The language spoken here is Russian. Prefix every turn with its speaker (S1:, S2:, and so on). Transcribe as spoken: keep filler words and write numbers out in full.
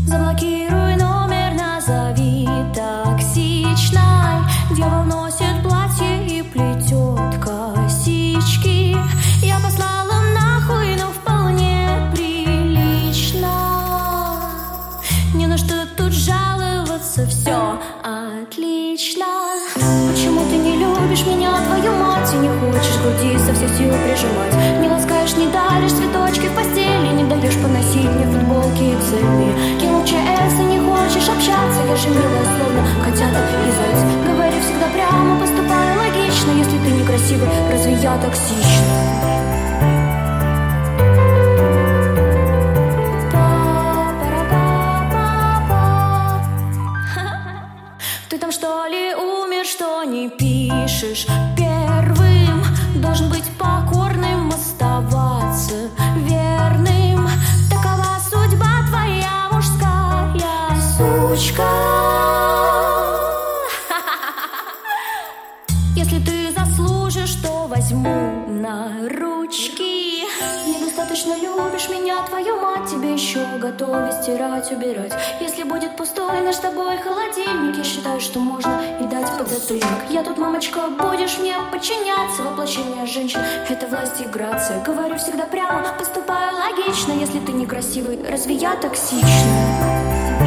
S1: Заблокируй номер, назови токсичной. Дьявол носит платье и плетет косички. Я послала нахуй, но вполне прилично. Не на что тут жаловаться, все отлично. Почему ты не любишь меня, твою мать, и не хочешь груди со всех сил прижимать? Не ласкаешь, не даришь цветочки в постели, не даешь поносить мне футболки экзельные. Кинул ЧС и не хочешь общаться, я же милая, словно котята и заяц. Говори всегда прямо, поступай логично. Если ты некрасивый, разве я токсична? Ты там что ли умер, что не пишешь первым? Должен быть покорным, оставаться верным. Такова судьба твоя мужская, сучка. Если ты заслужишь, то возьму на ручки. Недостаточно любишь меня, твою мать, тебе еще готовы стирать, убирать. Если будет пустой наш с тобой холодильник, я считаю, что можно и дать подзатыльник. Я тут, мамочка, будешь мне подчиняться. Воплощение женщин — это власть и грация. Говорю всегда прямо, поступаю логично. Если ты некрасивый, разве я токсична?